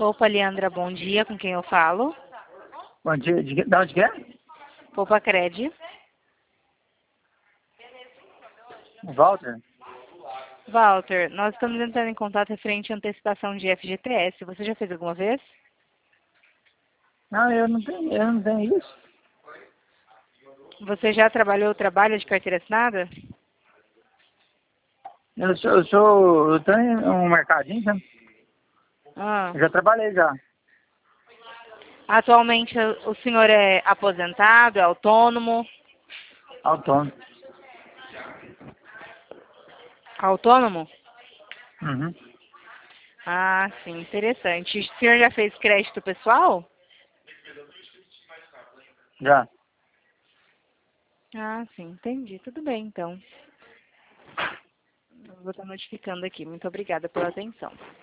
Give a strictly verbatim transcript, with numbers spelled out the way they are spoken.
Opa, Leandra, bom dia. Com quem eu falo? Bom dia. De, de onde que é? Opa, Cred. Walter? Walter, nós estamos entrando em contato referente à antecipação de F G T S. Você já fez alguma vez? Não, eu não tenho, eu não tenho isso. Você já trabalhou ou trabalha de carteira assinada? Eu sou, eu sou, eu tenho um mercadinho, sabe? Ah. Eu já trabalhei já. Atualmente o senhor é aposentado, é autônomo? Autônomo. Autônomo? Uhum. Ah, sim, interessante. O senhor já fez crédito pessoal? Já. Ah, sim, entendi. Tudo bem, então. Eu vou estar notificando aqui. Muito obrigada pela atenção.